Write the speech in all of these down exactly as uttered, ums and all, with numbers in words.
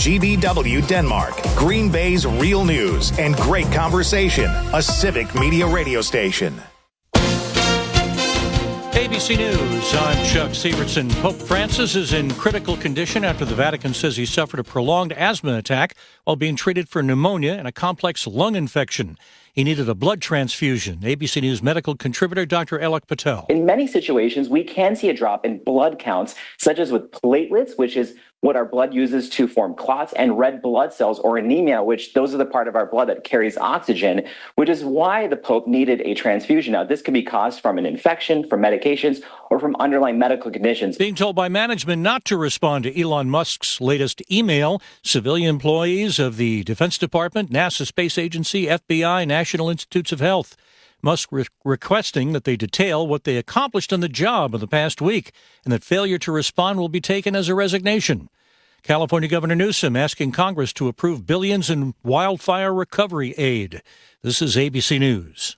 G B W Denmark, Green Bay's real news and great conversation, a civic media radio station. A B C News, I'm Chuck Severson. Pope Francis is in critical condition after the Vatican says he suffered a prolonged asthma attack while being treated for pneumonia and a complex lung infection. He needed a blood transfusion. A B C News medical contributor Doctor Alok Patel. In many situations, we can see a drop in blood counts, such as with platelets, which is what our blood uses to form clots, and red blood cells, or anemia, which those are the part of our blood that carries oxygen, which is why the Pope needed a transfusion. Now, this could be caused from an infection, from medications, or from underlying medical conditions. Being told by management not to respond to Elon Musk's latest email, civilian employees of the Defense Department, NASA Space Agency, F B I, National Institutes of Health. Musk re- requesting that they detail what they accomplished on the job in the past week, and that failure to respond will be taken as a resignation. California Governor Newsom asking Congress to approve billions in wildfire recovery aid. This is A B C News.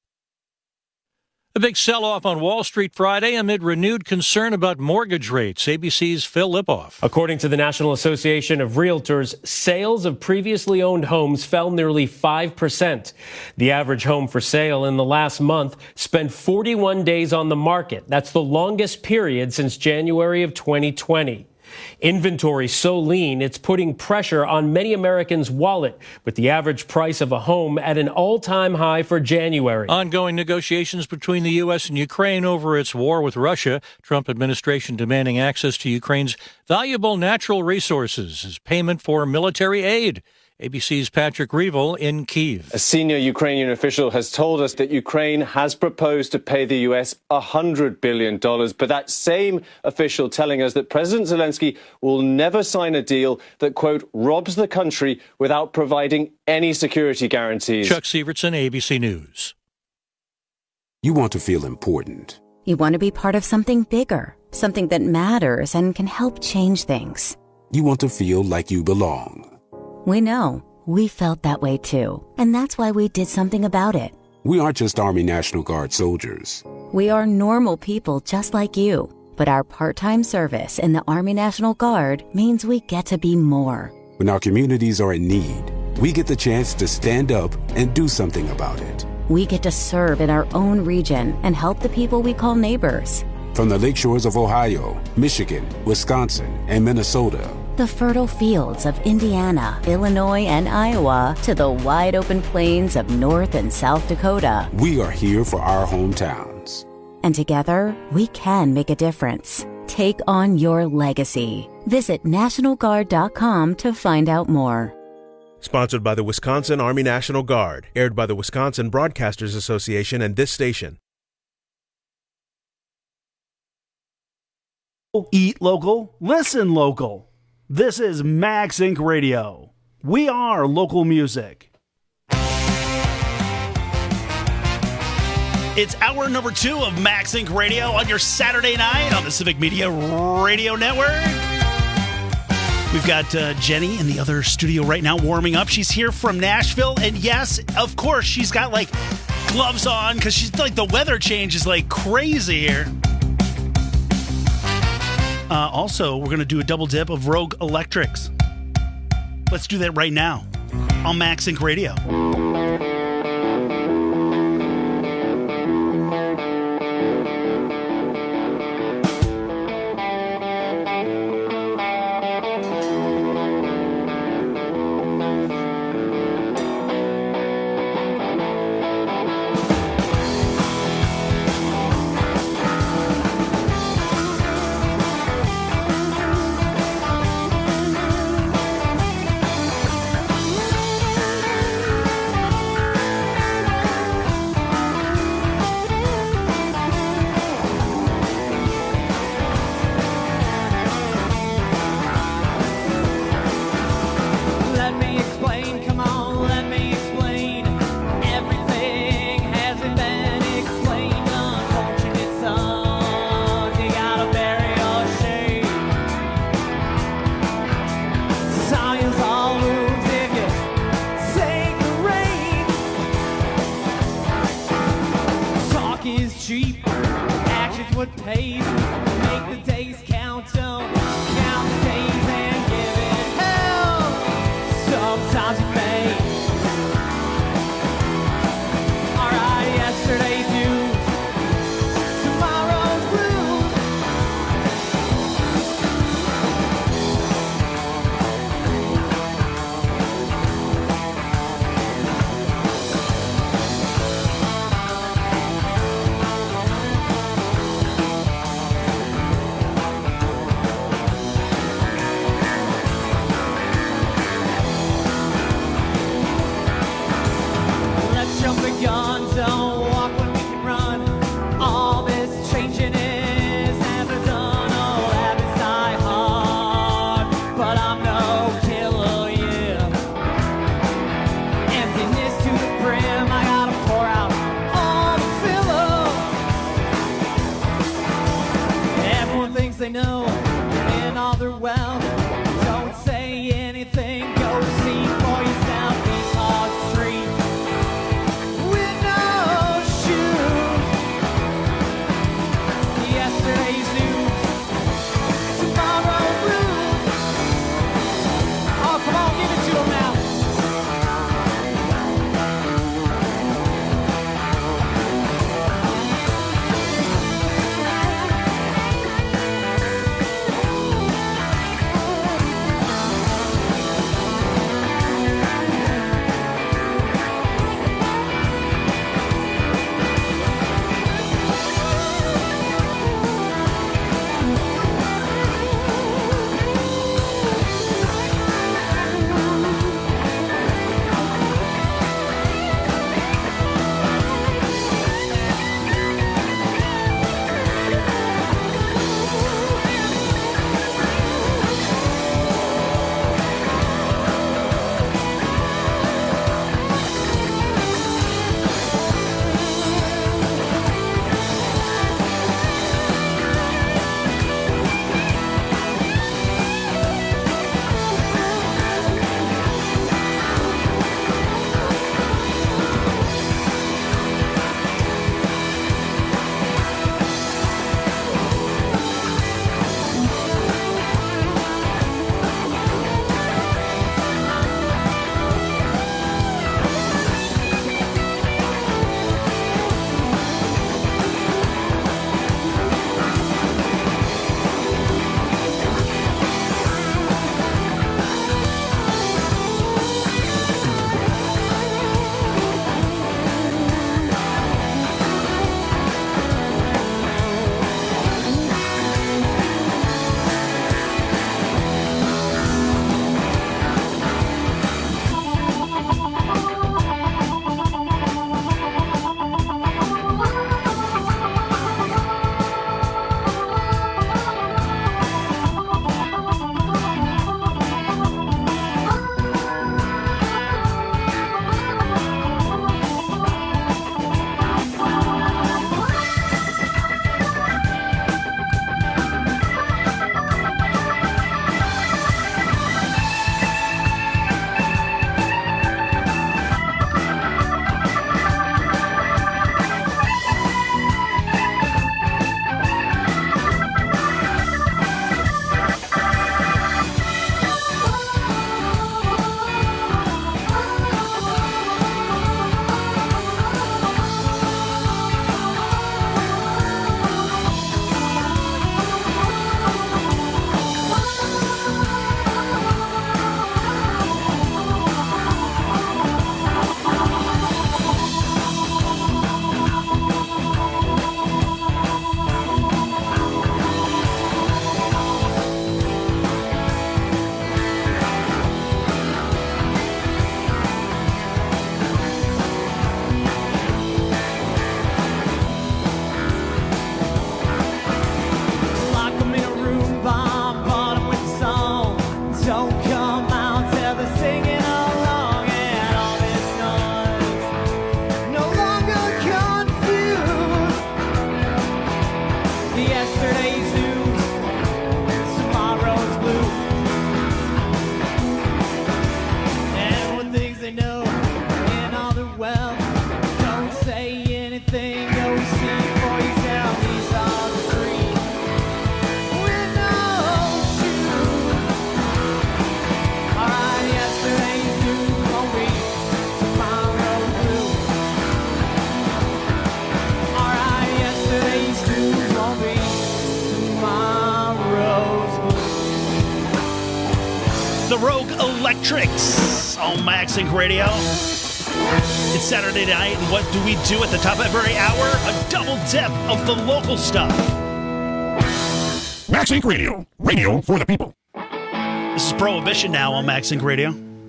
A big sell-off on Wall Street Friday amid renewed concern about mortgage rates. A B C's Phil Lipoff. According to the National Association of Realtors, sales of previously owned homes fell nearly five percent. The average home for sale in the last month spent forty-one days on the market. That's the longest period since January of twenty twenty. Inventory so lean, it's putting pressure on many Americans' wallet, with the average price of a home at an all-time high for January. Ongoing negotiations between the U S and Ukraine over its war with Russia. Trump administration demanding access to Ukraine's valuable natural resources as payment for military aid. A B C's Patrick Reevell in Kyiv. A senior Ukrainian official has told us that Ukraine has proposed to pay the U S one hundred billion dollars, but that same official telling us that President Zelensky will never sign a deal that, quote, robs the country without providing any security guarantees. Chuck Severson, A B C News. You want to feel important. You want to be part of something bigger, something that matters and can help change things. You want to feel like you belong. We know. We felt that way too. And that's why we did something about it. We aren't just Army National Guard soldiers. We are normal people just like you. But our part-time service in the Army National Guard means we get to be more. When our communities are in need, we get the chance to stand up and do something about it. We get to serve in our own region and help the people we call neighbors. From the lakeshores of Ohio, Michigan, Wisconsin, and Minnesota, the fertile fields of Indiana, Illinois, and Iowa, to the wide-open plains of North and South Dakota. We are here for our hometowns. And together, we can make a difference. Take on your legacy. Visit National Guard dot com to find out more. Sponsored by the Wisconsin Army National Guard. Aired by the Wisconsin Broadcasters Association and this station. Eat local, listen local. This is Max Incorporated. Radio. We are local music. It's hour number two of Max Incorporated. Radio on your Saturday night on the Civic Media Radio Network. We've got uh, Jenny in the other studio right now warming up. She's here from Nashville. And yes, of course, she's got like gloves on because she's like the weather change is like crazy here. Uh, also, we're going to do a double dip of Rogue Electrics. Let's do that right now on Max Inc Radio. what pays. Make the days count, don't count the days and give it hell. The Rogue Electrics on Max Inc Radio. It's Saturday night, and what do we do at the top of every hour? A double dip of the local stuff. Max Inc Radio, radio for the people. This is Prohibition now on Max Inc Radio.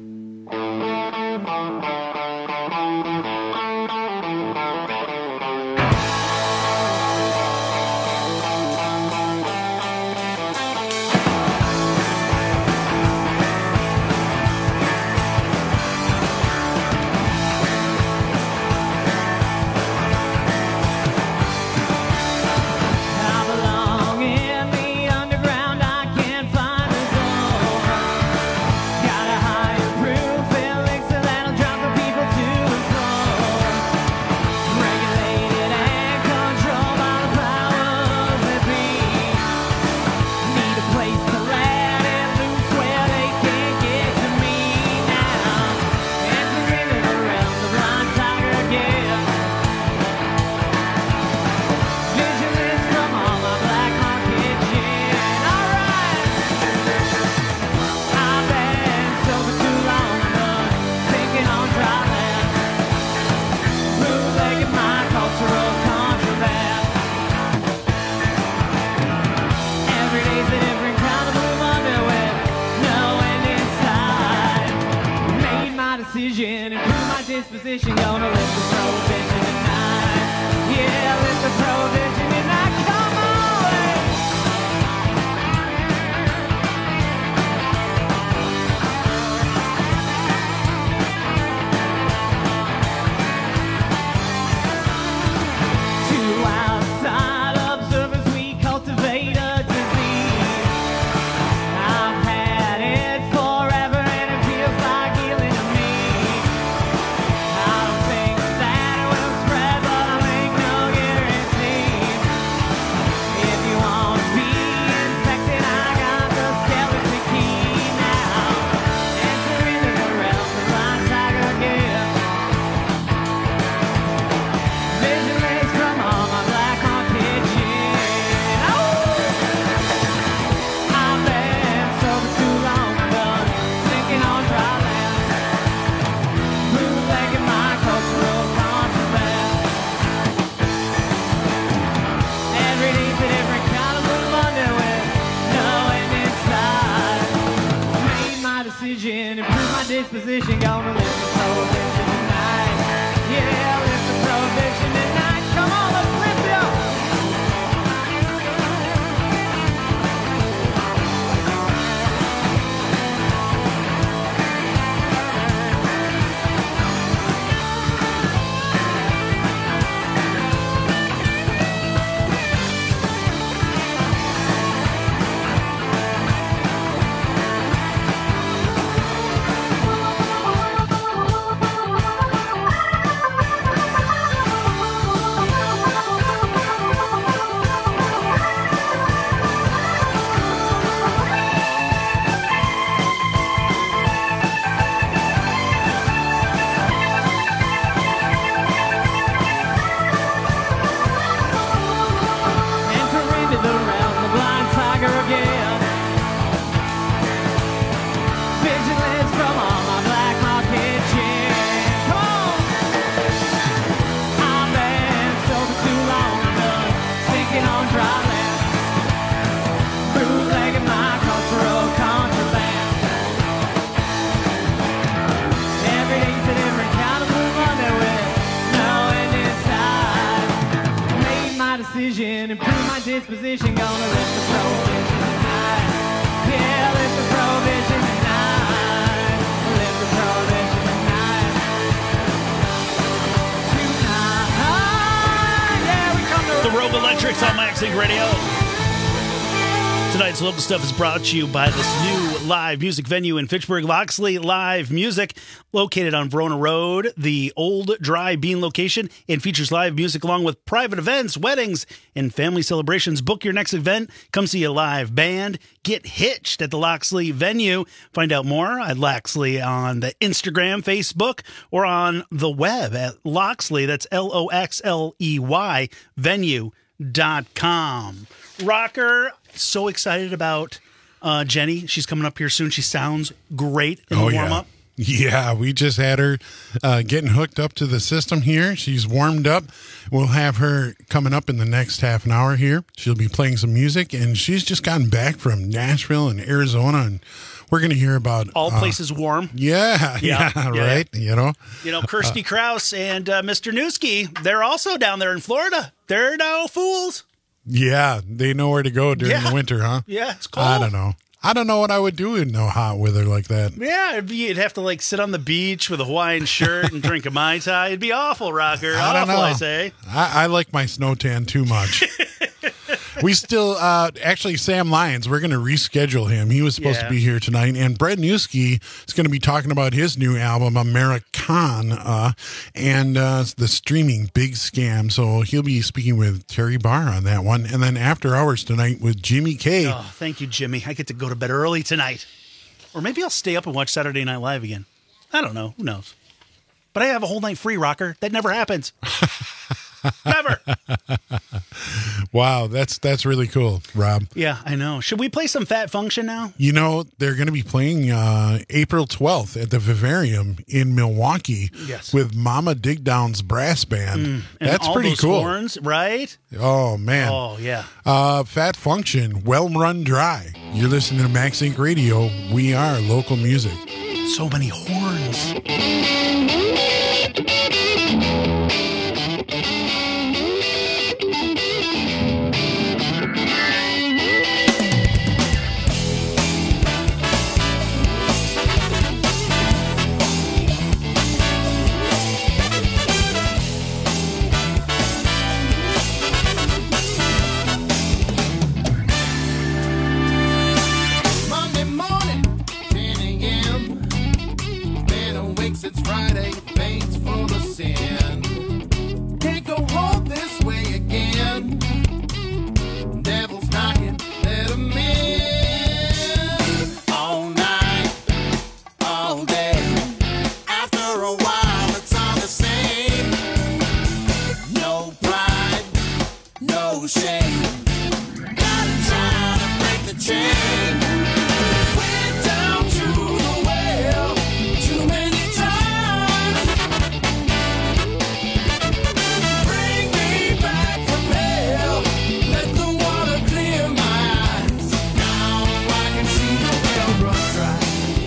Disposition, gonna lift the prohibition tonight. Yeah, lift the prohibition tonight. Come on. To outside observers, we cultivate a disease. I've had it forever, and it feels like healing to me. Disposition, gonna lift the prohibition tonight. Yeah, lift the prohibition tonight. Come on, let's lift it up. Decision, improve my disposition, gonna lift the prohibition tonight. Yeah, lift the prohibition tonight. Lift the prohibition tonight. Tonight. Yeah, we come to The Rogue Electrics on Max Inc Radio. Tonight's local stuff is brought to you by this new live music venue in Fitchburg, Loxley Live Music, located on Verona Road, the Old Dry Bean location, and features live music along with private events, weddings, and family celebrations. Book your next event. Come see a live band. Get hitched at the Loxley venue. Find out more at Loxley on the Instagram, Facebook, or on the web at Loxley. That's L O X L E Y venue dot com. Rocker, so excited about uh, Jenny. She's coming up here soon. She sounds great in Oh, the yeah. warm-up. Yeah, we just had her uh, getting hooked up to the system here. She's warmed up. We'll have her coming up in the next half an hour here. She'll be playing some music, and she's just gotten back from Nashville and Arizona, and we're going to hear about All uh, places warm. Yeah, yeah, Yeah, yeah. right. You know, You know, Kirsty Krause and uh, Mister Newski, they're also down there in Florida. They're no fools. yeah, they know where to go during Yeah. the winter, huh? Yeah, it's cold. I don't know. I don't know what I would do in no hot weather like that. Yeah, it'd be, you'd have to like sit on the beach with a Hawaiian shirt and drink a Mai Tai. It'd be awful, Rocker. I don't awful, know. I say. I, I like my snow tan too much. We still, uh, actually, Sam Lyons, we're going to reschedule him. He was supposed Yeah. to be here tonight. And Brett Newski is going to be talking about his new album, American, uh, and uh, the streaming Big Scam. So he'll be speaking with Terry Barr on that one. And then after hours tonight with Jimmy K. Oh, thank you, Jimmy. I get to go to bed early tonight. Or maybe I'll stay up and watch Saturday Night Live again. I don't know. Who knows? But I have a whole night free, Rocker. That never happens. Never. Wow, that's that's really cool, Rob. Yeah, I know. Should we play some Fat Function now? You know, they're going to be playing uh, April twelfth at the Vivarium in Milwaukee Yes. with Mama Digdown's brass band. And That's all pretty those cool. horns, right? Oh, man. Oh, yeah. Uh, Fat Function, Well Run Dry. You're listening to Max Inc Radio. We are local music. So many horns. Monday morning, ten a.m. Man awakes, it's Friday, thanks for the sin. Can't go home this way again. Devil's knocking, let him in. All night, all day. After a while, it's all the same. No pride, no shame. Gotta try to break the chain. Went down to the well too many times. Bring me back from hell. Let the water clear my eyes. Now I can see the well run dry.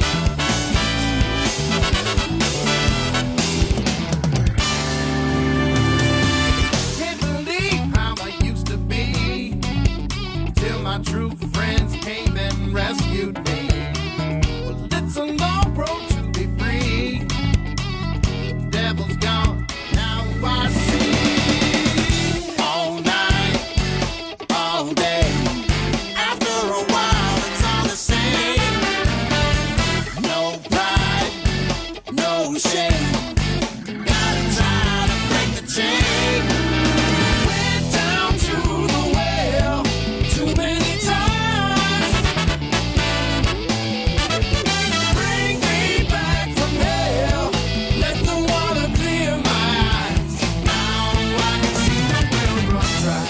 Can't believe how I used to be. Till my true friends came and rescued me. Well, it's a long road to be free. Devil's gone, now I see. All night, all day. After a while, it's all the same. No pride, no shame. Gotta try to break the chain. Went down to the well too many times. Bring me back from hell. Let the water clear my eyes. Now I can see the well run dry.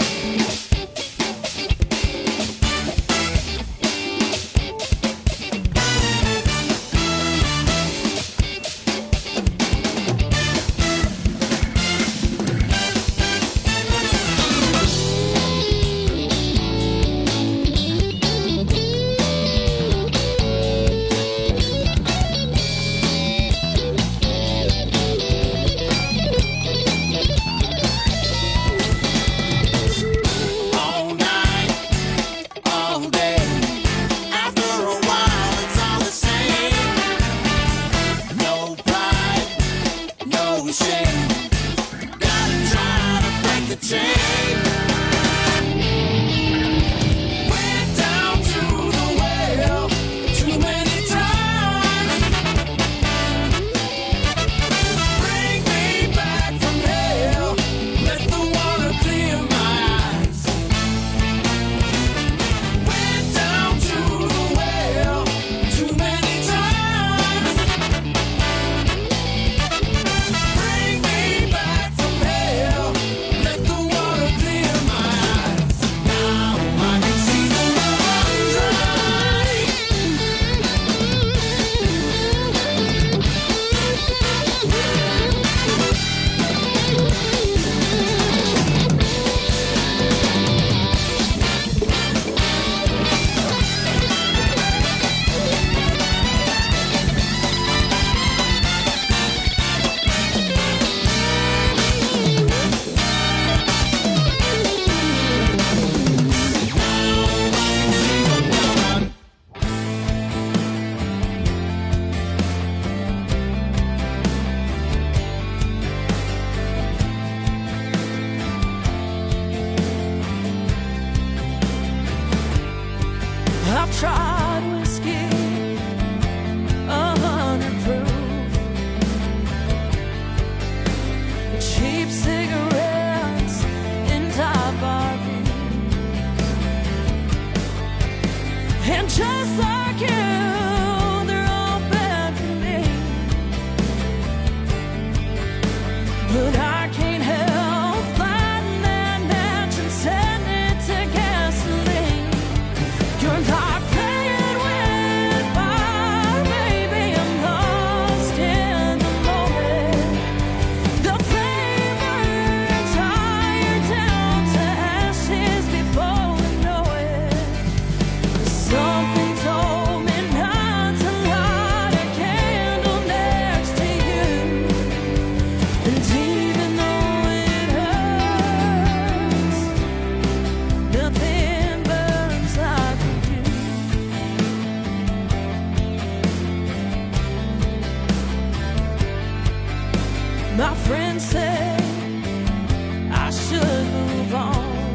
My friend said I should move on.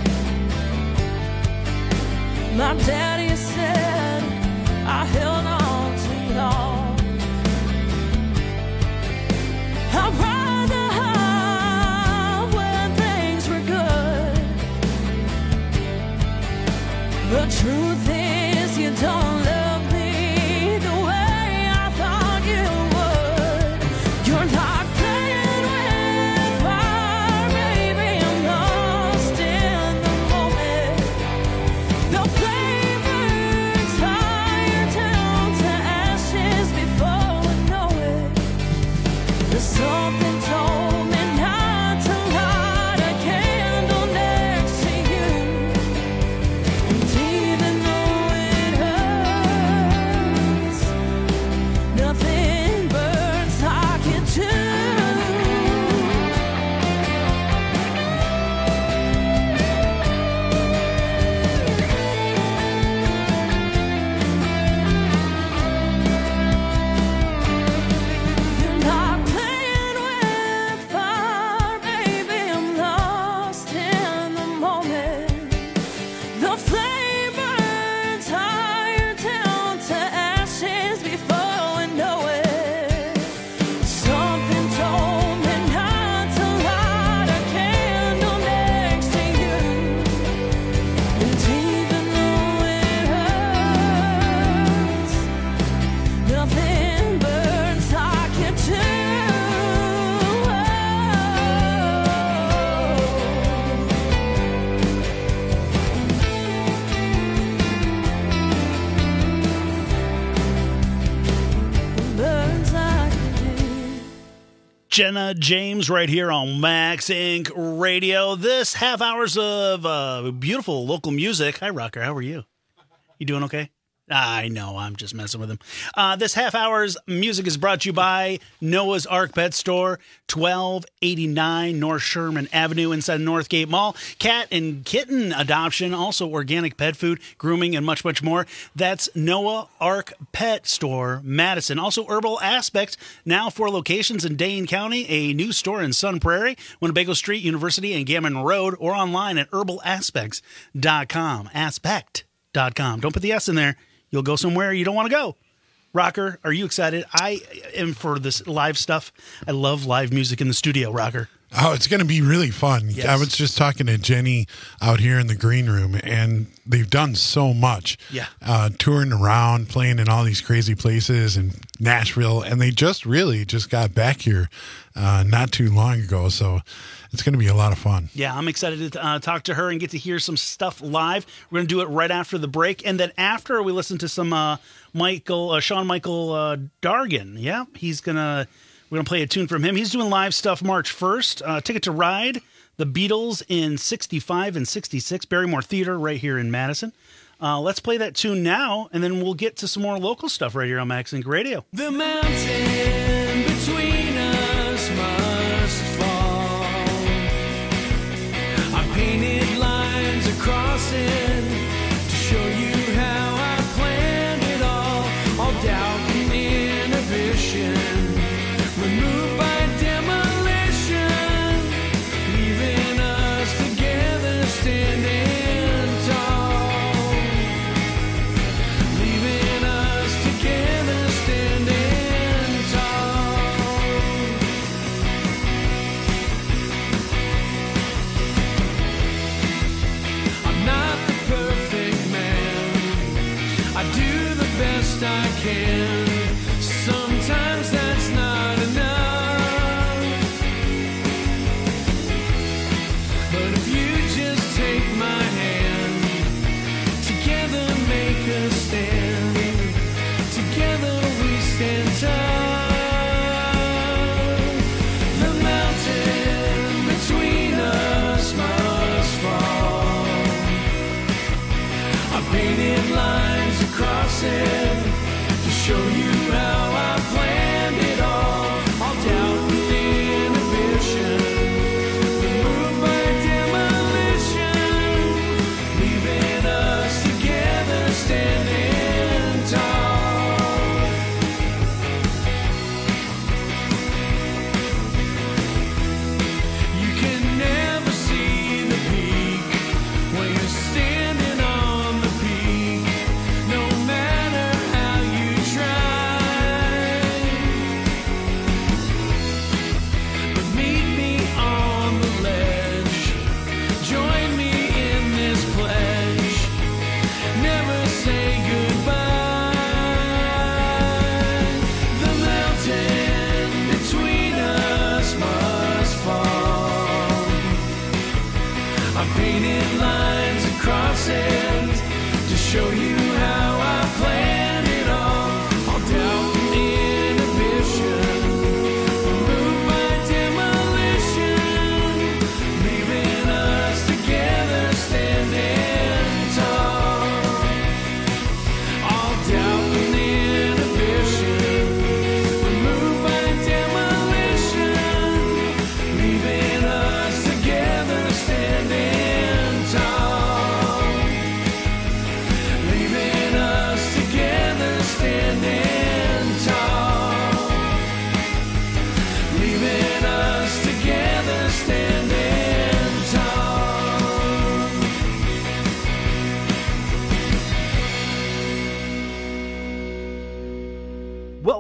My daddy said I held on too long. I'd rather have when things were good. The truth is you don't love me the way I thought you would. You're not playing with fire, baby. I'm lost in the moment. The flame burns higher down to ashes before we know it. There's something told me not to light a candle next to you. And even though it hurts, nothing burns like it do. You're not playing with fire, baby. I'm lost in the moment. The flame burns higher down to ashes before we know it. Something told me not to light a candle next to you. And even though it hurts, nothing burns like it do. Burns like it do. Jenna James right here on Max Inc Radio. This half hours of uh, beautiful local music. Hi, Rocker. How are you? You doing okay? I know. I'm just messing with him. Uh, this half hour's music is brought to you by Noah's Ark Pet Store, twelve eighty-nine North Sherman Avenue inside Northgate Mall. Cat and kitten adoption, also organic pet food, grooming, and much, much more. That's Noah Ark Pet Store, Madison. Also Herbal Aspect, now four locations in Dane County, a new store in Sun Prairie, Winnebago Street, University, and Gammon Road, or online at herbal aspects dot com. Aspect dot com. Don't put the S in there. You'll go somewhere you don't want to go. Rocker, are you excited? I am for this live stuff. I love live music in the studio, Rocker. Oh, it's going to be really fun. Yes. I was just talking to Jenny out here in the green room, and they've done so much. Yeah. Uh, touring around, playing in all these crazy places in Nashville, and they just really just got back here uh, not too long ago. So it's going to be a lot of fun. Yeah, I'm excited to uh, talk to her and get to hear some stuff live. We're going to do it right after the break. And then after we listen to some uh, Michael, uh, Sean Michael uh, Dargan. Yeah, he's going to, we're going to play a tune from him. He's doing live stuff March first. Uh, Ticket to Ride, the Beatles in sixty-five and sixty-six, Barrymore Theater right here in Madison. Uh, let's play that tune now, and then we'll get to some more local stuff right here on Max Inc Radio. The mountain between us must fall. I painted lines across it to show you how I planned it all. All doubt and inhibition removed by demolition, leaving us together standing tall. Leaving us together standing tall. I'm not the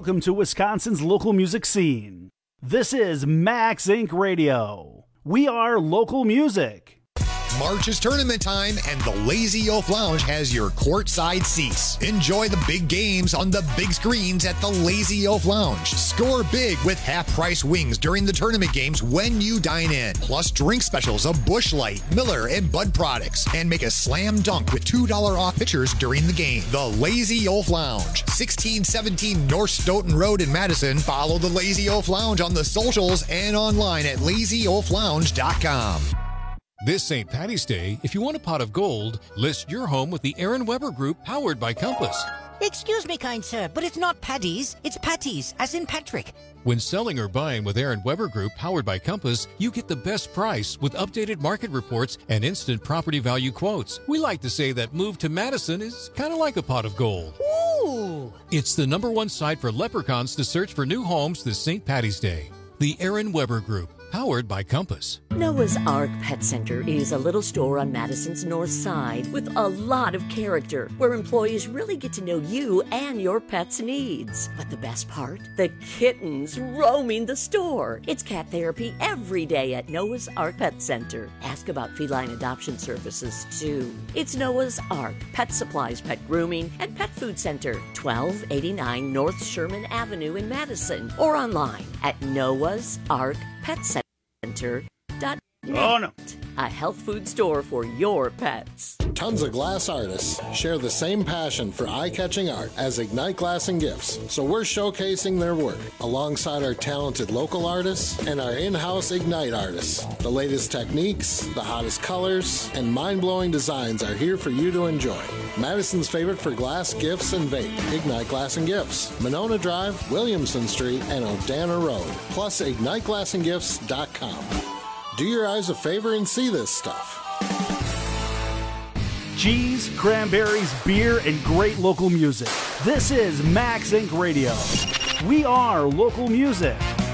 welcome to Wisconsin's local music scene. This is Max Incorporated. Radio. We are local music. March is tournament time, and the Lazy Oaf Lounge has your courtside seats. Enjoy the big games on the big screens at the Lazy Oaf Lounge. Score big with half-price wings during the tournament games when you dine in. Plus drink specials of Busch Light, Miller, and Bud products. And make a slam dunk with two dollars off pitchers during the game. The Lazy Oaf Lounge, sixteen seventeen North Stoughton Road in Madison. Follow the Lazy Oaf Lounge on the socials and online at lazy oaf lounge dot com. This Saint Patty's Day, if you want a pot of gold, list your home with the Aaron Weber Group, powered by Compass. Excuse me, kind sir, but it's not Paddy's, it's Patty's, as in Patrick. When selling or buying with Aaron Weber Group, powered by Compass, you get the best price with updated market reports and instant property value quotes. We like to say that move to Madison is kind of like a pot of gold. Ooh! It's the number one site for leprechauns to search for new homes this Saint Patty's Day. The Aaron Weber Group, powered by Compass. Noah's Ark Pet Center is a little store on Madison's north side with a lot of character, where employees really get to know you and your pet's needs. But the best part? The kittens roaming the store. It's cat therapy every day at Noah's Ark Pet Center. Ask about feline adoption services, too. It's Noah's Ark Pet Supplies, Pet Grooming, and Pet Food Center, twelve eighty-nine North Sherman Avenue in Madison, or online at Noah's Ark Pet Center dot net. Oh, no. A health food store for your pets. Tons of glass artists share the same passion for eye-catching art as Ignite Glass and Gifts, so we're showcasing their work alongside our talented local artists and our in-house Ignite artists. The latest techniques, the hottest colors, and mind-blowing designs are here for you to enjoy. Madison's favorite for glass, gifts, and vape, Ignite Glass and Gifts, Monona Drive, Williamson Street, and Odana Road, plus ignite glass and gifts dot com. Do your eyes a favor and see this stuff. Cheese, cranberries, beer, and great local music. This is Max Incorporated. Radio. We are local music.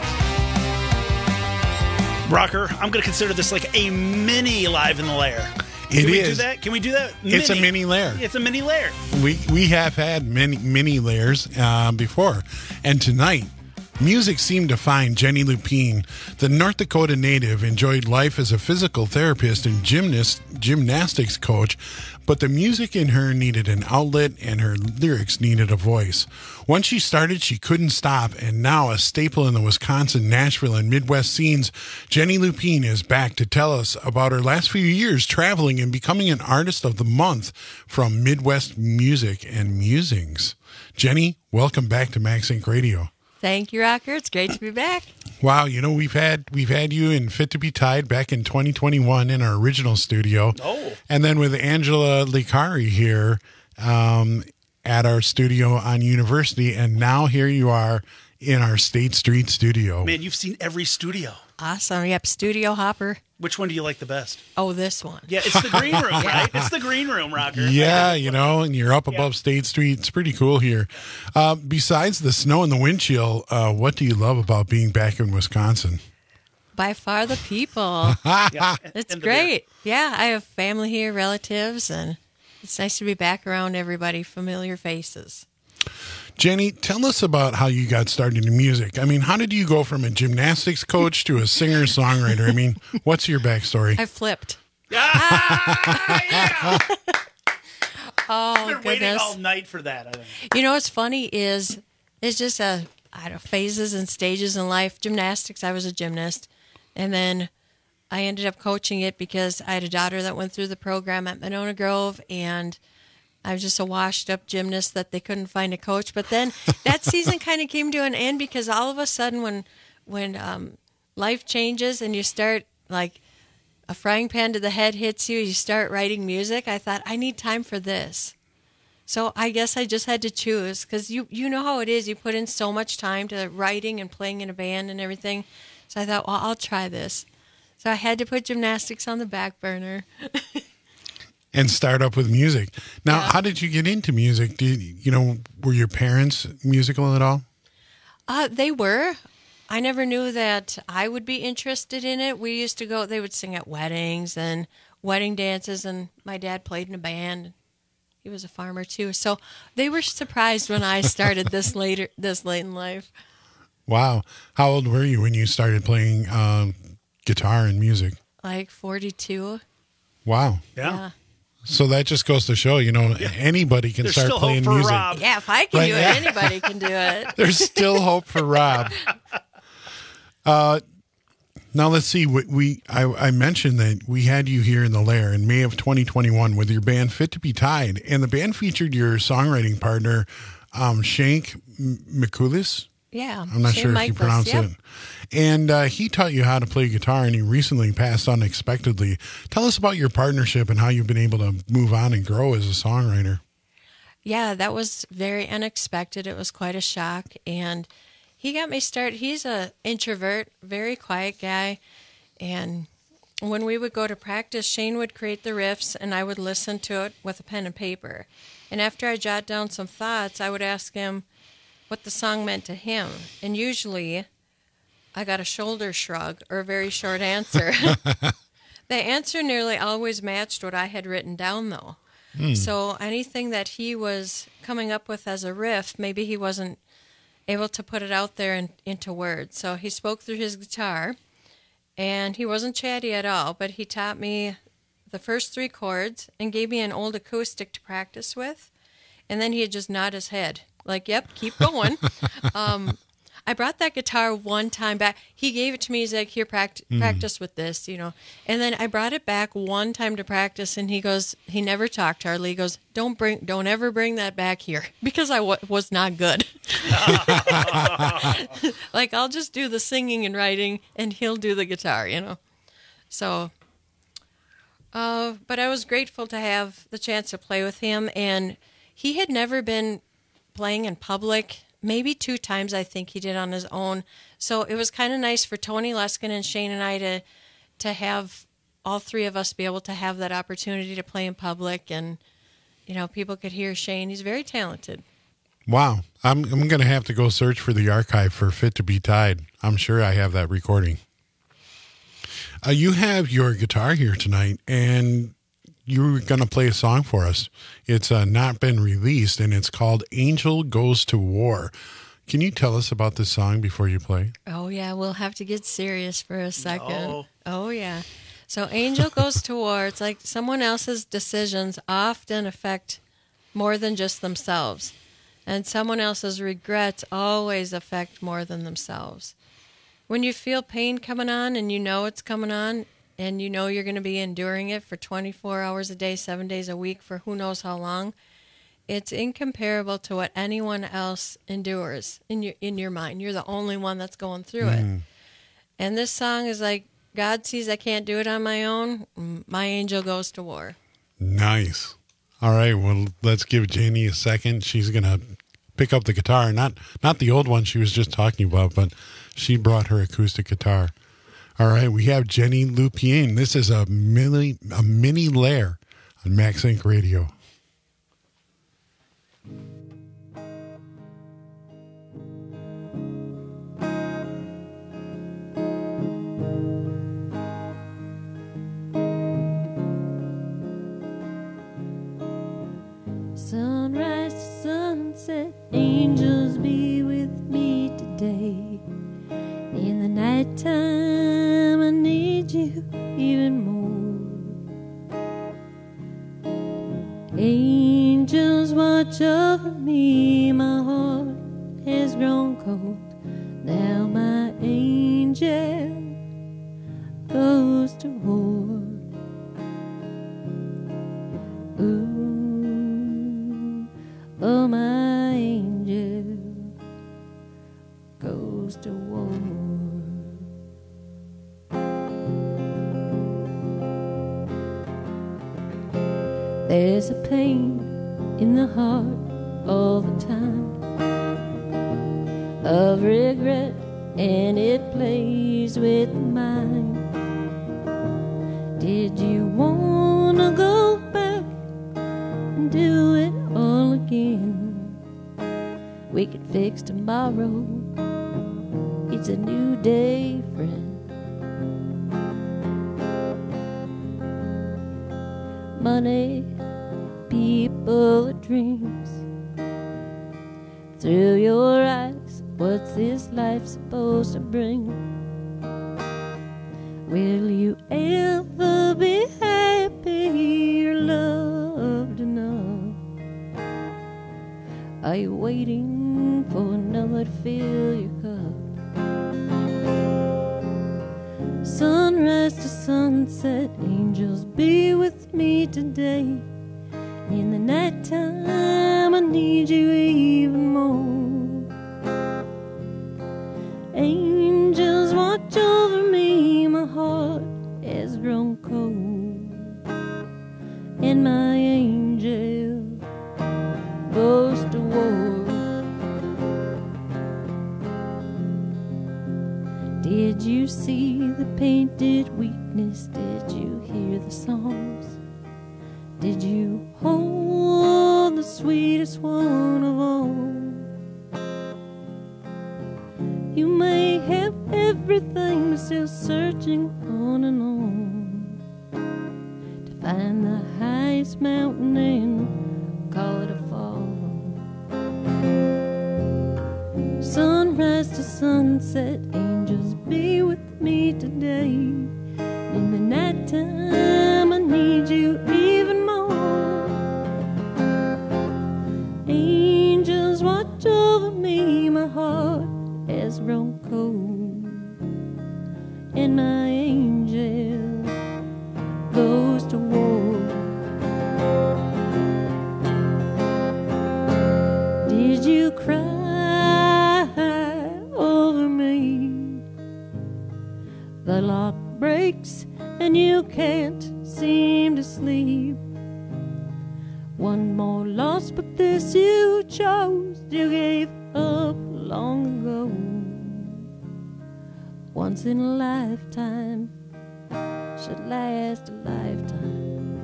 Rocker, I'm going to consider this like a mini Live in the Lair. Can It we is. do that? Can we do that? It's a mini lair. It's a mini lair. We we have had many mini layers uh, before, and tonight, music seemed to find Jenny Lupine. The North Dakota native enjoyed life as a physical therapist and gymnast gymnastics coach, but the music in her needed an outlet and her lyrics needed a voice. Once she started, she couldn't stop, and now a staple in the Wisconsin, Nashville, and Midwest scenes, Jenny Lupine is back to tell us about her last few years traveling and becoming an Artist of the Month from Midwest Music and Musings. Jenny, welcome back to Max Inc Radio. Thank you, Rocker. It's great to be back. Wow, you know, we've had we've had you in Fit to Be Tied back in twenty twenty-one in our original studio. Oh. And then with Angela Licari here um, at our studio on University, and now here you are in our State Street studio. Man, you've seen every studio. Awesome. Yep, Studio Hopper. Which one do you like the best? Oh, this one. Yeah, it's the green room, right? It's the green room, Rocker. Yeah, you know, and you're up above Yeah. State Street. It's pretty cool here. Uh, besides the snow and the wind chill, uh, what do you love about being back in Wisconsin? By far the people. Yeah, It's and the great. Yeah, I have family here, relatives, and it's nice to be back around everybody, familiar faces. Jenny, tell us about how you got started in music. I mean, how did you go from a gymnastics coach to a singer-songwriter? I mean, what's your backstory? I flipped. Ah, yeah. Oh, I've been waiting goodness. all night for that. I think. You know what's funny is it's just a I don't know, phases and stages in life. Gymnastics, I was a gymnast, and then I ended up coaching it because I had a daughter that went through the program at Monona Grove, and I was just a washed-up gymnast that they couldn't find a coach. But then that season kind of came to an end because all of a sudden, when when um, life changes and you start like a frying pan to the head hits you, you start writing music. I thought I need time for this. So I guess I just had to choose because you, you know how it is. You put in so much time to writing and playing in a band and everything. So I thought, well, I'll try this. So I had to put gymnastics on the back burner. And start up with music. Now, Yeah. how did you get into music? Did you know, were your parents musical at all? Uh, they were. I never knew that I would be interested in it. We used to go, they would sing at weddings and wedding dances, and my dad played in a band. he was a farmer too. So they were surprised when I started this later, this late in life. Wow. How old were you when you started playing um, guitar and music? Like forty-two. Wow. Yeah. Yeah. So that just goes to show, you know, anybody can There's start still playing hope for music. Rob. Yeah, if I can Right, do it, yeah. anybody can do it. There's still hope for Rob. Uh, now let's see. We, we I, I mentioned that we had you here in the Lair in May of twenty twenty-one with your band Fit to Be Tied, and the band featured your songwriting partner, um, Shank Mikulis. Yeah. I'm not Shane sure if you Michaels, pronounce yep. it. And uh, he taught you how to play guitar, and he recently passed unexpectedly. Tell us about your partnership and how you've been able to move on and grow as a songwriter. Yeah, that was very unexpected. It was quite a shock. And he got me started. He's a introvert, very quiet guy. And when we would go to practice, Shane would create the riffs, and I would listen to it with a pen and paper. And after I jot down some thoughts, I would ask him what the song meant to him. And usually I got a shoulder shrug or a very short answer. The answer nearly always matched what I had written down, though. Hmm. So anything that he was coming up with as a riff, maybe he wasn't able to put it out there in, into words. So he spoke through his guitar, and he wasn't chatty at all, but he taught me the first three chords and gave me an old acoustic to practice with, and then he'd just nod his head, like, yep, keep going. um, I brought that guitar one time back. He gave it to me. He's like, here, pract- Mm. practice with this, you know. And then I brought it back one time to practice, and he goes, he never talked hardly. He goes, don't bring, don't ever bring that back here, because I w- was not good. Like, I'll just do the singing and writing, and he'll do the guitar, you know. So, uh, but I was grateful to have the chance to play with him, and he had never been playing in public. Maybe two times I think he did on his own. So it was kind of nice for Tony Luskin and Shane and I to to have all three of us be able to have that opportunity to play in public, and you know, people could hear Shane. He's very talented. Wow. I'm I'm going to have to go search for the archive for Fit to Be Tied. I'm sure I have that recording. Uh, you have your guitar here tonight, and you're going to play a song for us. It's uh, not been released, and it's called Angel Goes to War. Can you tell us about this song before you play? Oh, yeah, we'll have to get serious for a second. No. Oh, yeah. So Angel Goes to War. It's like someone else's decisions often affect more than just themselves. And someone else's regrets always affect more than themselves. When you feel pain coming on and you know it's coming on, and you know you're going to be enduring it for twenty-four hours a day, seven days a week, for who knows how long, it's incomparable to what anyone else endures in your in your mind. You're the only one that's going through it. Mm. And this song is like, God sees I can't do it on my own. My angel goes to war. Nice. All right. Well, let's give Janie a second. She's going to pick up the guitar. Not not the old one she was just talking about, but she brought her acoustic guitar. All right, we have Jenny Lupien. This is a mini, a mini lair on Max Inc Radio. Sunrise to sunset, angels be with me today. In the nighttime, I need you even more. Angels watch over me, my heart has grown cold. Now my angel goes to war. Ooh, oh, my angel goes to war. There's a pain in the heart all the time of regret, and it plays with the mind. Did you wanna go back and do it all again? We could fix tomorrow. It's a new day, friend. Money, people of dreams. Through your eyes, what's this life supposed to bring? Will you ever be happy or loved enough? Are you waiting for another to fill your cup? Sunrise to sunset, angels be with me today. In the nighttime I need you even more. Angels watch over me, my heart has grown cold. And my angel goes to war. Did you see the painted weakness? Did you hear the songs? Did you hold the sweetest one of all? You may have everything, but still searching on and on to find the highest mountain and call it a fall. Sunrise to sunset, angels be with me today. In the nighttime I need you even more. Angels watch over me, my heart has grown cold. And my angel goes to war. Did you cry over me? The lock breaks and you can't seem to sleep. One more loss, but this you chose. You gave up long ago. Once in a lifetime should last a lifetime.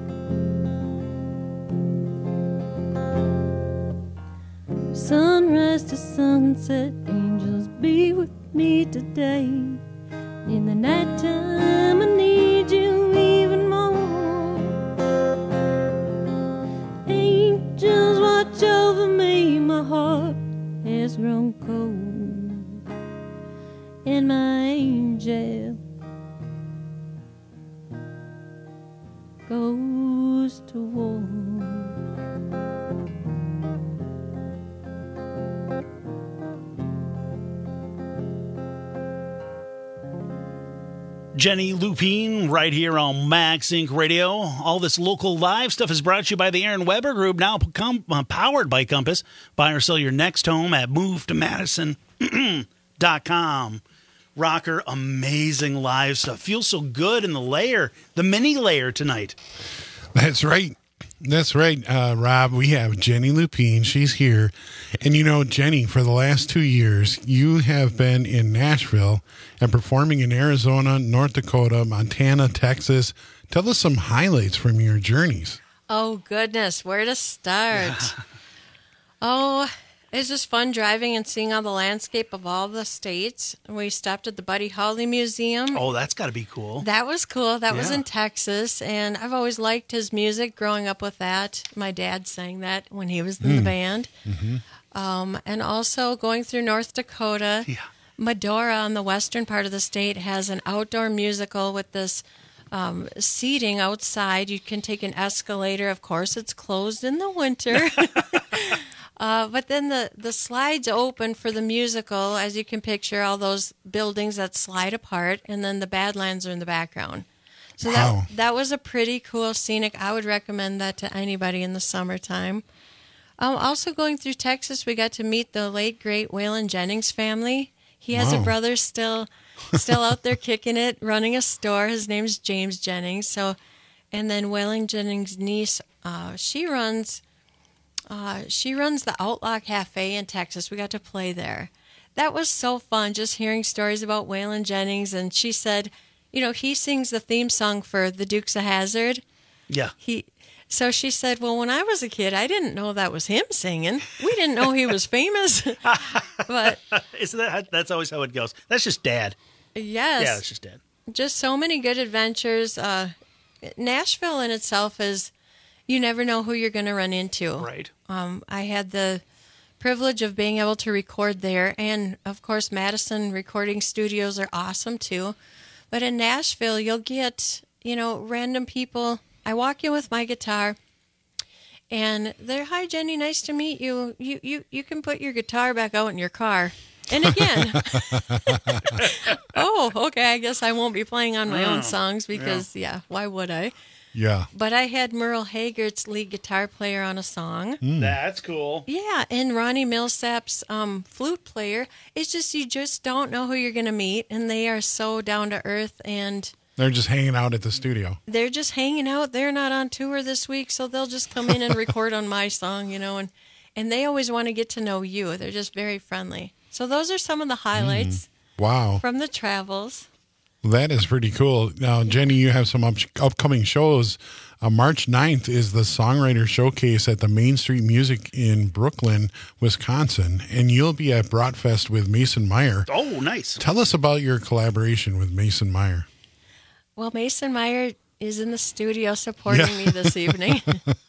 Sunrise to sunset, angels be with me today. In the nighttime I need you even more. Angels watch over me, my heart has grown cold. And my angel goes to war. Jenny Lupine right here on Max Inc Radio. All this local live stuff is brought to you by the Aaron Weber Group, now com- uh, powered by Compass. Buy or sell your next home at move to madison dot com. Rocker, amazing live stuff. Feels so good in the layer, the mini layer tonight. That's right. That's right, uh, Rob. We have Jenny Lupine. She's here. And you know, Jenny, for the last two years, you have been in Nashville and performing in Arizona, North Dakota, Montana, Texas. Tell us some highlights from your journeys. Oh, goodness. Where to start? Oh, it's just fun driving and seeing all the landscape of all the states. We stopped at the Buddy Holly Museum. Oh, that's got to be cool. That was cool. That was Yeah. in Texas, and I've always liked his music growing up with that. My dad sang that when he was in the Mm. band. Mm-hmm. Um, and also going through North Dakota, Medora on the western part of the state has an outdoor musical with this um, seating outside. You can take an escalator. Of course, it's closed in the winter. Uh, but then the, the slides open for the musical, as you can picture, all those buildings that slide apart, and then the Badlands are in the background. So Wow. that that was a pretty cool scenic. I would recommend that to anybody in the summertime. Um, also going through Texas, we got to meet the late, great Waylon Jennings family. He has Wow. a brother still still out there kicking it, running a store. His name's James Jennings. So, and then Waylon Jennings' niece, uh, she runs... Uh, she runs the Outlaw Cafe in Texas. We got to play there. That was so fun, just hearing stories about Waylon Jennings. And she said, you know, he sings the theme song for the Dukes of Hazzard. Yeah. He. So she said, well, when I was a kid, I didn't know that was him singing. We didn't know he was famous. But Isn't that, that's always how it goes. That's just dad. yes. Yeah, it's just dad. Just so many good adventures. Uh, Nashville in itself is... you never know who you're going to run into. Right. Um, I had the privilege of being able to record there, and of course, Madison recording studios are awesome too. But in Nashville, you'll get, you know, random people. I walk in with my guitar, and they're, "Hi, Jenny, nice to meet you. You you you can put your guitar back out in your car." And again, oh, okay, I guess I won't be playing on my Oh, own songs because, yeah. yeah, why would I? Yeah. But I had Merle Haggard's lead guitar player on a song. Mm. That's cool. Yeah, and Ronnie Millsap's um, flute player. It's just, you just don't know who you're going to meet, and they are so down to earth, and They're just hanging out at the studio. they're just hanging out. They're not on tour this week, so they'll just come in and record on my song, you know, and, and they always want to get to know you. They're just very friendly. So those are some of the highlights Wow. from the travels. That is pretty cool. Now, Jenny, you have some up- upcoming shows. Uh, March ninth is the Songwriter Showcase at the Main Street Music in Brooklyn, Wisconsin, and you'll be at Bratfest with Mason Meyer. Oh, nice. Tell us about your collaboration with Mason Meyer. Well, Mason Meyer is in the studio supporting Yeah. me this evening.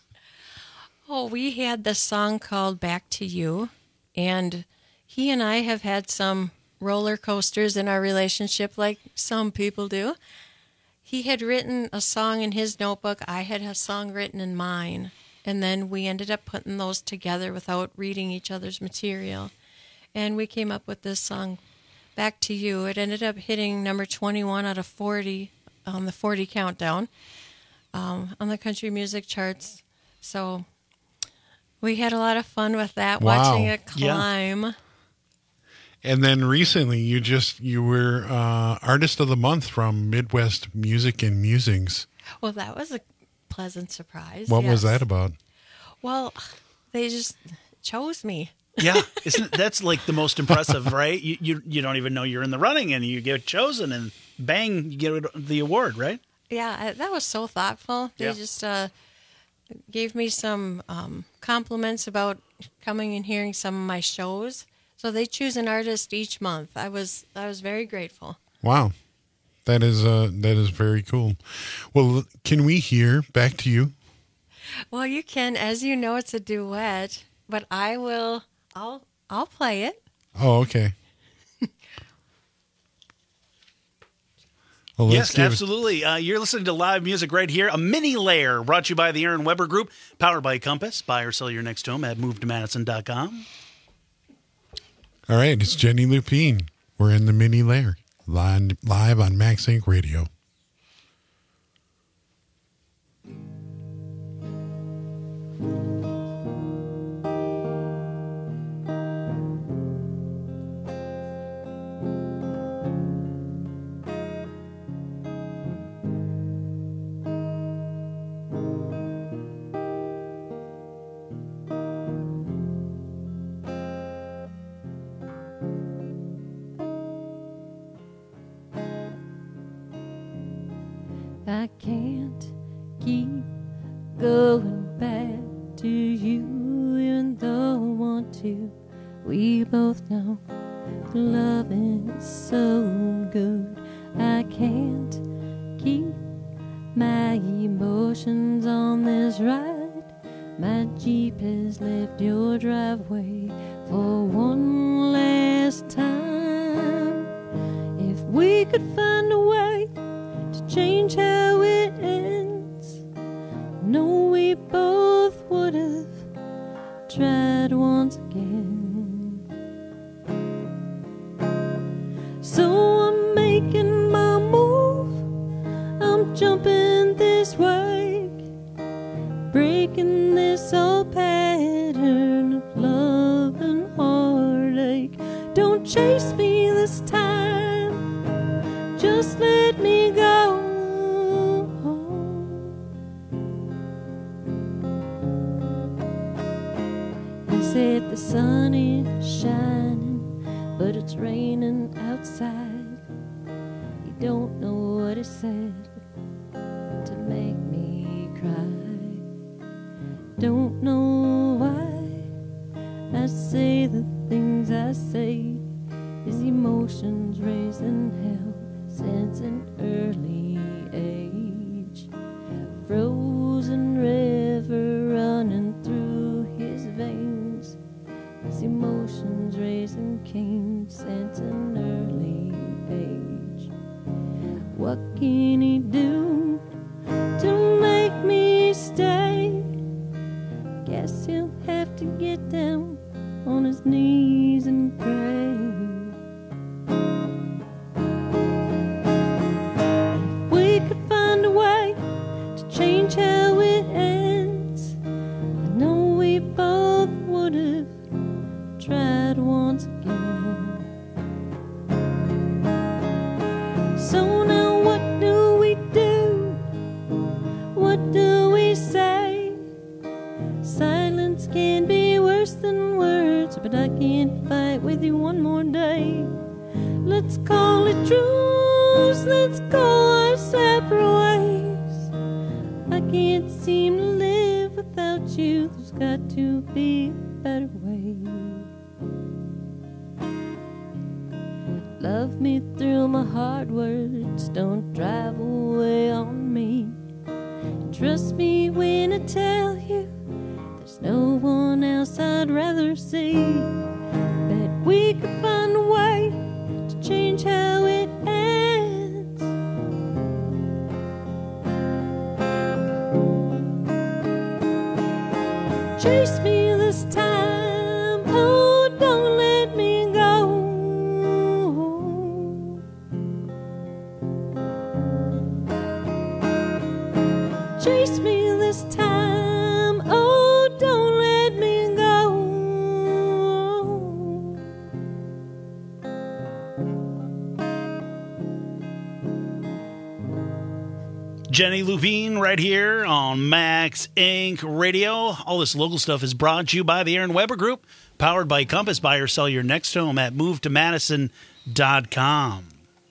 Oh, we had this song called Back to You, and he and I have had some roller coasters in our relationship like some people do. He had written a song in his notebook. I had a song written in mine. And then we ended up putting those together without reading each other's material. And we came up with this song, Back to You. It ended up hitting number twenty-one out of forty on the forty countdown um, on the country music charts. So we had a lot of fun with that, Wow. watching it Yeah. climb. And then recently, you just you were uh, Artist of the Month from Midwest Music and Musings. Well, that was a pleasant surprise. What was yes. that about? Well, they just chose me. Yeah, isn't that's like the most impressive, right? You, you you don't even know you're in the running, and you get chosen, and bang, you get the award, right? Yeah, I- that was so thoughtful. They Yeah. just uh, gave me some um, compliments about coming and hearing some of my shows. So they choose an artist each month. I was I was very grateful. Wow, that is uh, that is very cool. Well, can we hear Back to You? Well, you can, as you know, it's a duet, but I will. I'll I'll play it. Oh, okay. Well, let's Yes, give it- absolutely. Uh, you're listening to live music right here. A mini layer brought to you by the Aaron Weber Group, powered by Compass. Buy or sell your next home at move to madison dot com. All right, it's Jenny Lupine. We're in the mini layer, live, live on Max Inc Radio. I can't keep going back to you, even though I want to. We both know loving is so good. I can't keep my emotions on this ride. My Jeep has left your driveway for one last time. If we could find a way to change how it ends, no, we both would have tried once again. So I'm making my move, I'm jumping this way, breaking this old pattern of love and heartache. Don't chase me this time, just let me go. He said the sun is shining, but it's raining outside. You don't know what he said to make me cry. Don't know why I say the things I say. His emotions raising hell since an early age. Frozen river came since an early age. What can he do to make me stay? Guess he'll have to get down on his knees and pray. If we could find a way to change how it ends, I know we both would have tried once again. So now what do we do? What do we say? Silence can be worse than words, but I can't fight with you one more day. Let's call it truce, let's go our separate ways. I can't seem to live without you, there's got to be a better way. Love me through my hard words, don't drive away on me. Trust me when I tell you there's no one else I'd rather see. Bet we could find a way to change how it ends. Chase me this time, oh, don't let me go. Chase me this time, oh, don't let me go. Jenny Lupine right here on Max Incorporated. Radio. All this local stuff is brought to you by the Aaron Weber Group, powered by Compass. Buy or sell your next home at move to madison dot com.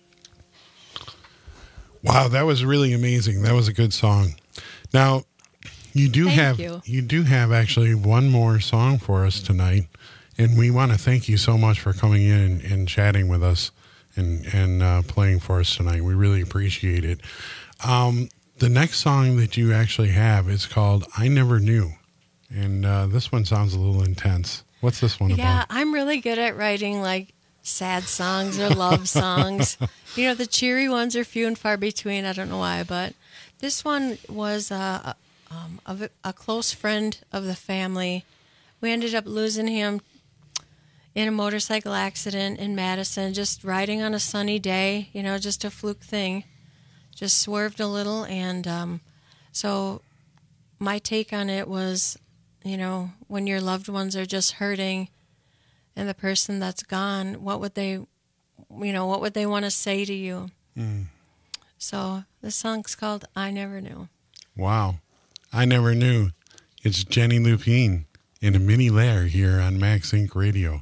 Wow, that was really amazing. That was a good song. Now, you do Thank have you. you do have actually one more song for us tonight, and we want to thank you so much for coming in and, and chatting with us and and uh, playing for us tonight. We really appreciate it. Um, the next song that you actually have is called "I Never Knew," and uh, this one sounds a little intense. What's this one Yeah, about? I'm really good at writing like sad songs or love songs. You know, the cheery ones are few and far between. I don't know why, but this one was uh, um, a, a close friend of the family. We ended up losing him in a motorcycle accident in Madison, just riding on a sunny day, you know, just a fluke thing. Just swerved a little, and um, so my take on it was, you know, when your loved ones are just hurting and the person that's gone, what would they, you know, what would they want to say to you? Mm. So the song's called I Never Knew. Wow, I never knew. It's Jenny Lupine in a mini layer here on Max Inc Radio.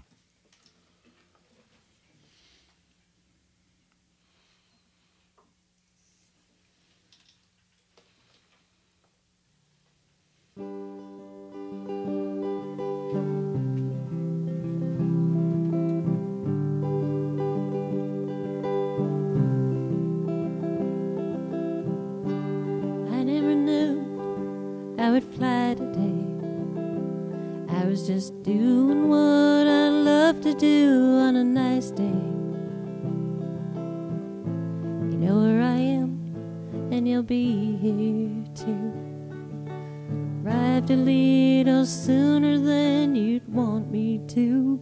I never knew I would fly today. I was just doing what I love to do on a nice day. You know where I am, and you'll be here too. Arrived a little sooner than you'd want me to.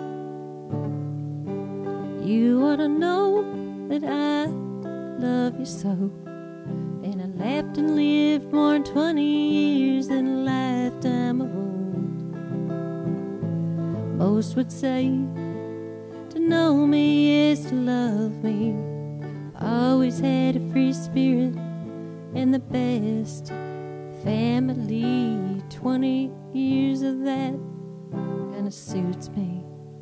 You ought to know that I love you so. And I laughed and lived more than twenty years than a lifetime of old. Most would say to know me is to love me. Always had a free spirit and the best family. Twenty years of that kinda suits me.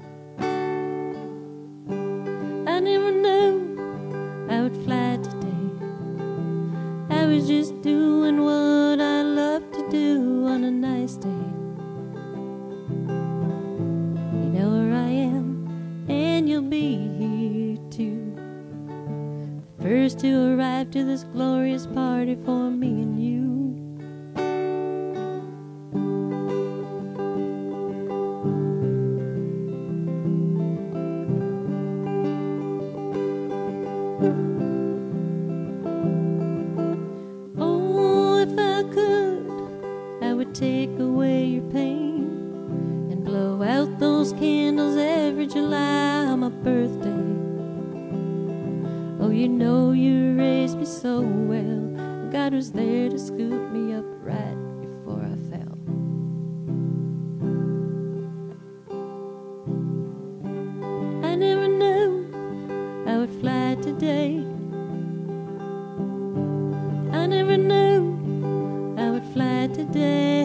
I never knew I would fly today. I was just doing what I love to do on a nice day. You know where I am, and you'll be here too. The first to arrive to this glorious party for me and you. Oh, if I could, I would take away your pain and blow out those candles every July on my birthday. Oh, you know you raised me so well. God was there to scoop me up right before I fell. I never knew I would fly today. I never knew I would fly today.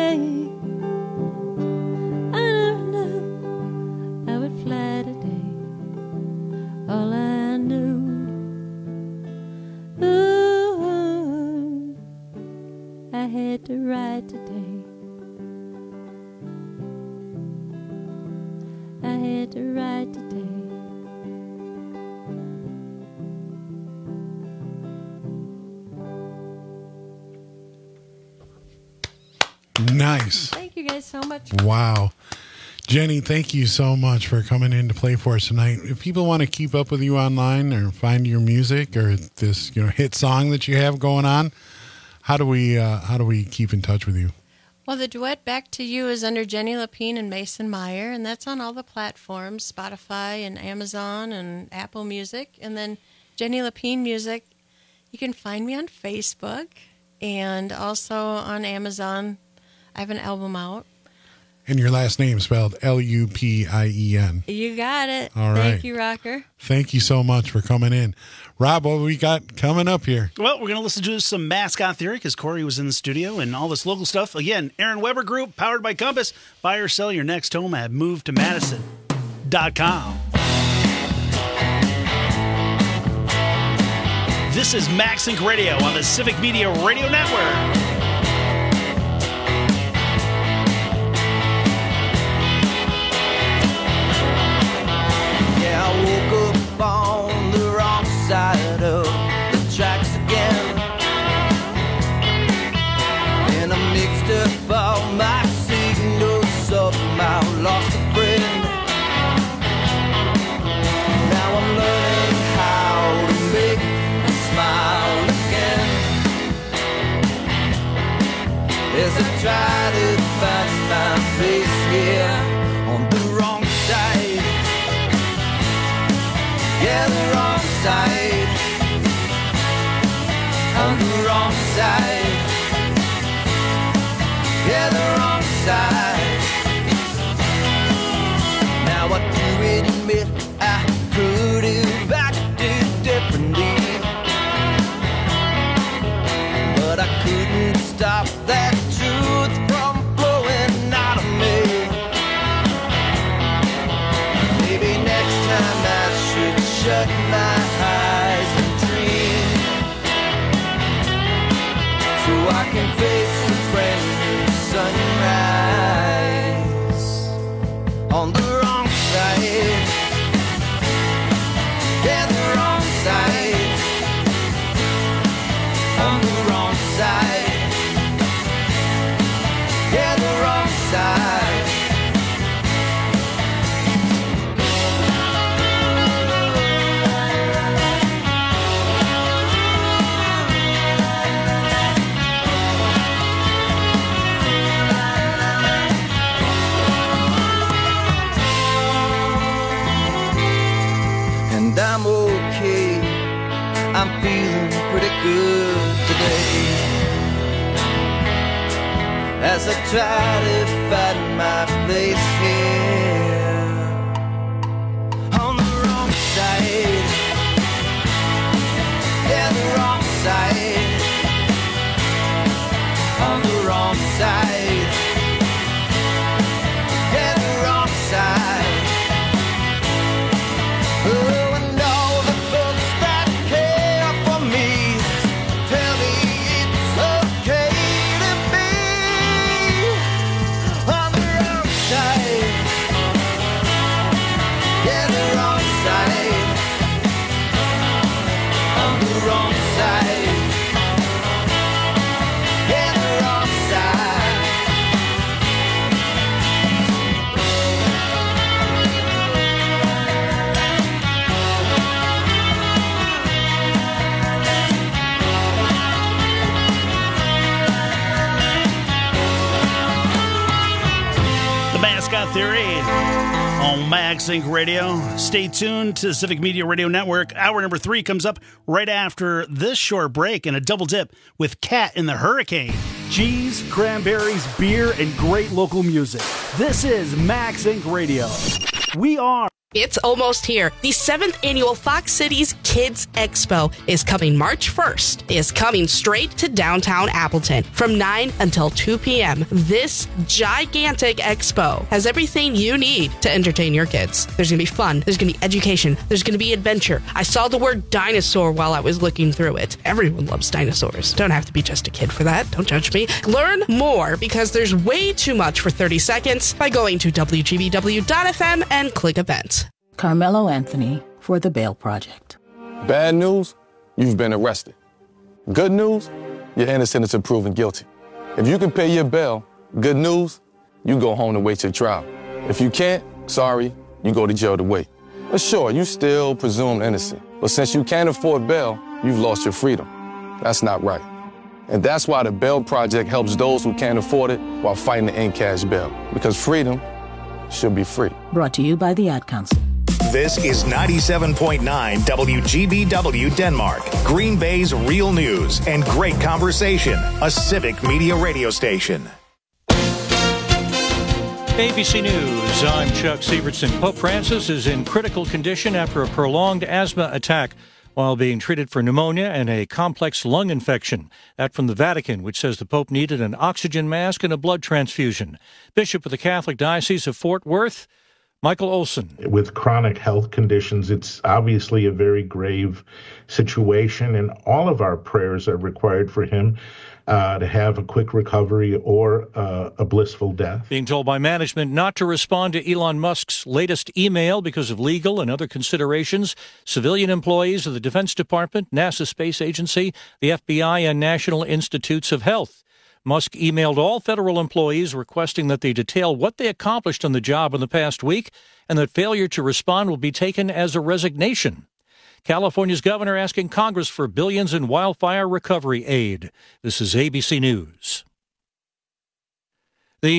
I never knew I would fly today. All I knew, ooh, I had to ride today. I had to ride today. Nice. Thank you guys so much. Wow. Jenny, thank you so much for coming in to play for us tonight. If people want to keep up with you online or find your music or this, you know, hit song that you have going on, how do we uh, how do we keep in touch with you? Well, the duet Back to You is under Jenny Lapine and Mason Meyer, and that's on all the platforms, Spotify and Amazon and Apple Music. And then Jenny Lapine Music, you can find me on Facebook and also on Amazon. I have an album out. And your last name spelled L U P I E N. You got it. All right. Thank you, Rocker. Thank you so much for coming in. Rob, what we got coming up here? Well, we're going to listen to some Mascot Theory because Corey was in the studio and all this local stuff. Again, Aaron Weber Group, powered by Compass. Buy or sell your next home at move to madison dot com. This is MaxLink Radio on the Civic Media Radio Network. I woke up on the wrong side of the tracks again, and I mixed up all my signals, somehow lost a friend. Now I'm learning how to make a smile again, as I try to find my place here on the wrong side. Yeah, the wrong side. On the wrong side. Yeah, the wrong side. Now I do admit I could have acted differently, but I couldn't stop that truth from flowing out of me. Maybe next time I should shut my eyes and dream, so I can face the brand new sunrise. On the wrong side. Yeah, the wrong side. On the wrong side. Yeah, the wrong side. And I'm okay, I'm feeling pretty good today, as I try to find my place here. On the wrong side. Yeah, the wrong side. On the wrong side. Yeah, the wrong side. Oh, and all the folks that care for me tell me it's okay to be on the wrong side. Theory on Max Inc Radio. Stay tuned to the Civic Media Radio Network. Hour number three comes up right after this short break and a double dip with Cat in the Hurricane. Cheese, cranberries, beer, and great local music. This is Max Inc Radio. We are. It's almost here. The seventh annual Fox Cities Kids Expo is coming March first. Is coming straight to downtown Appleton from nine until two p.m. This gigantic expo has everything you need to entertain your kids. There's going to be fun. There's going to be education. There's going to be adventure. I saw the word dinosaur while I was looking through it. Everyone loves dinosaurs. Don't have to be just a kid for that. Don't judge me. Learn more because there's way too much for thirty seconds by going to W G B W dot F M and click events. Carmelo Anthony for the Bail Project. Bad news, you've been arrested. Good news, you're innocent until proven guilty. If you can pay your bail, good news, you go home to wait your trial. If you can't, sorry, you go to jail to wait. But sure, you still presumed innocent. But since you can't afford bail, you've lost your freedom. That's not right. And that's why the Bail Project helps those who can't afford it while fighting to end cash bail. Because freedom should be free. Brought to you by the Ad Council. This is ninety-seven point nine W G B W Denmark, Green Bay's real news and great conversation, a Civic Media radio station. A B C News, I'm Chuck Sievertson. Pope Francis is in critical condition after a prolonged asthma attack while being treated for pneumonia and a complex lung infection. That from the Vatican, which says the Pope needed an oxygen mask and a blood transfusion. Bishop of the Catholic Diocese of Fort Worth, Michael Olson. With chronic health conditions, it's obviously a very grave situation, and all of our prayers are required for him uh, to have a quick recovery or uh, a blissful death. Being told by management not to respond to Elon Musk's latest email because of legal and other considerations, civilian employees of the Defense Department, NASA Space Agency, the F B I, and National Institutes of Health. Musk emailed all federal employees requesting that they detail what they accomplished on the job in the past week and that failure to respond will be taken as a resignation. California's governor asking Congress for billions in wildfire recovery aid. This is A B C News.